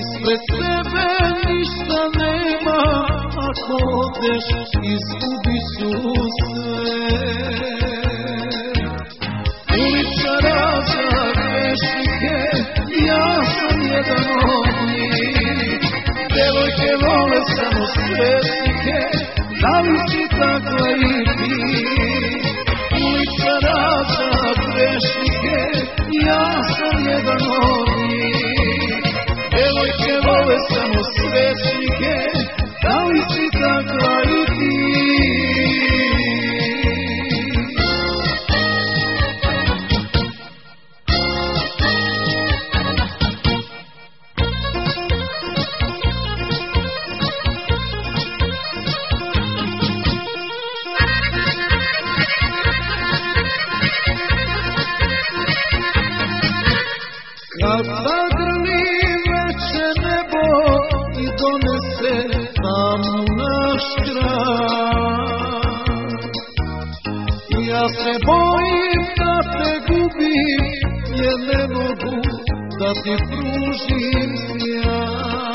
Ispred tebe ništa nema, ako odeš izgubi su sve. Uličara za grešnike, ja sam jedan od njih. Devojke vole samo sretnike, da li si takva i ti? Uličara za grešnike, ja sam jedan od njih. Devojke vole samo sretnike, da li si takva i ti? Kad zagrli veče nebo i donese tamnu naš grad, ja se bojim da te gubim, jer ne mogu da ti pružim sjaj.